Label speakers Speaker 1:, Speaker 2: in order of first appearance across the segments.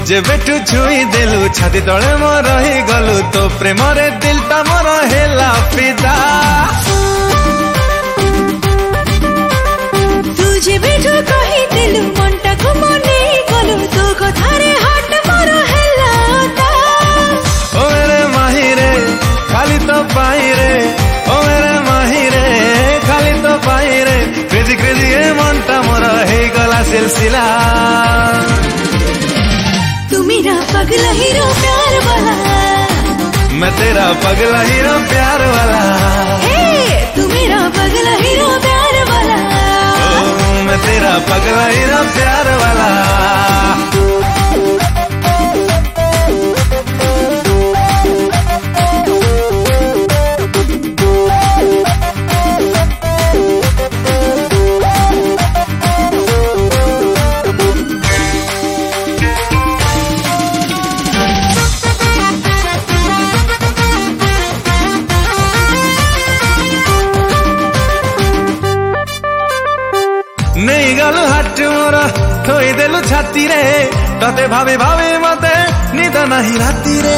Speaker 1: जेबेठू छुई देलु छाती तले मोर रही गलु तो प्रेम रे दिल ता मोर हेला फिदा
Speaker 2: तू जेबेठू कही देलु मनटा को मने गलु तो कथारे हाट मोर हेला ता
Speaker 1: ओ मेरे माही रे खाली तो पाई रे ओ मेरे माही रे खाली तो पाई रे क्रेजी क्रेजी ए मनटा मोर हे गला सिलसिला
Speaker 2: तू मेरा पगला हीरो प्यार वाला
Speaker 1: मैं तेरा पगला हीरो प्यार वाला
Speaker 2: तू मेरा पगला हीरो प्यार वाला
Speaker 1: मैं तेरा पगला हीरो प्यार वाला नहीं गलु हाट मोर थोई देलु छाती रे तते भावे भावे मते निद नहीं राती रे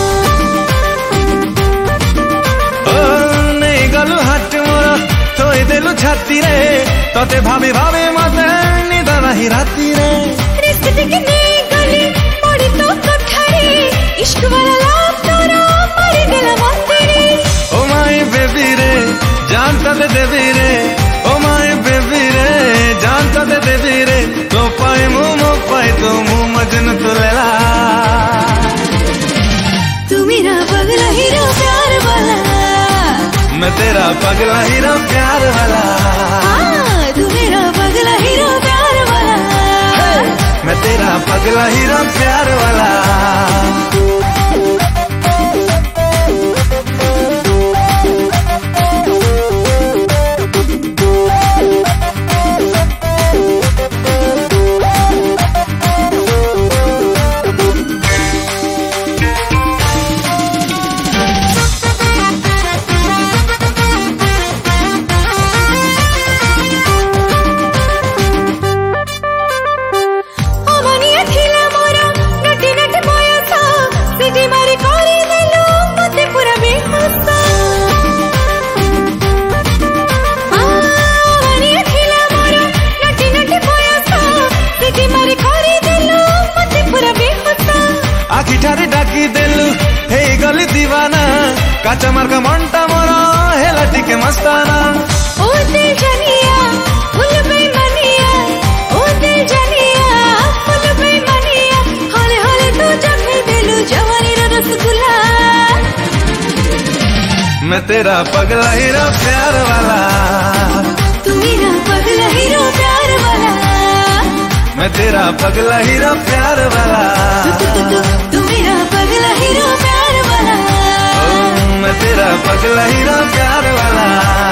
Speaker 1: ओ नहीं गलु हाट मोर थोई देलु छाती रे तते भावे भावे मते निद नहीं राती रे
Speaker 2: रिश्ते के नहीं गली पड़ी तो कठारी इश्क वाला लाभ तोरा पड़ी गला मंदिरी
Speaker 1: ओ माय बेबी रे जानता दे देवी रे ओ माय बेबी रे जानता दे देवी रे तो पाए मो पाए तो मुँह मजन तो लेला
Speaker 2: तू मेरा पगला हीरो प्यार वाला
Speaker 1: मैं तेरा पगला हीरो प्यार वाला
Speaker 2: तू मेरा पगला हीरो प्यार वाला
Speaker 1: मैं तेरा पगला हीरो प्यार वाला डाकी देलु हे गली दीवाना काचा मार्ग मनटा मोर हेला टिके मस्ताना
Speaker 2: ओ दिल जानिया फुल बेमनिया ओ दिल जानिया फुल बेमनिया हले हले तू जखे देलु जवानी रो रसगुल्ला
Speaker 1: मैं तेरा पगला हीरो प्यार वाला
Speaker 2: तू मेरा पगला हीरो प्यार वाला
Speaker 1: मैं तेरा पगला हीरो प्यार वाला
Speaker 2: तू मेरा पगला हीरो प्यार वाला
Speaker 1: मैं तेरा पगला हीरो प्यार वाला।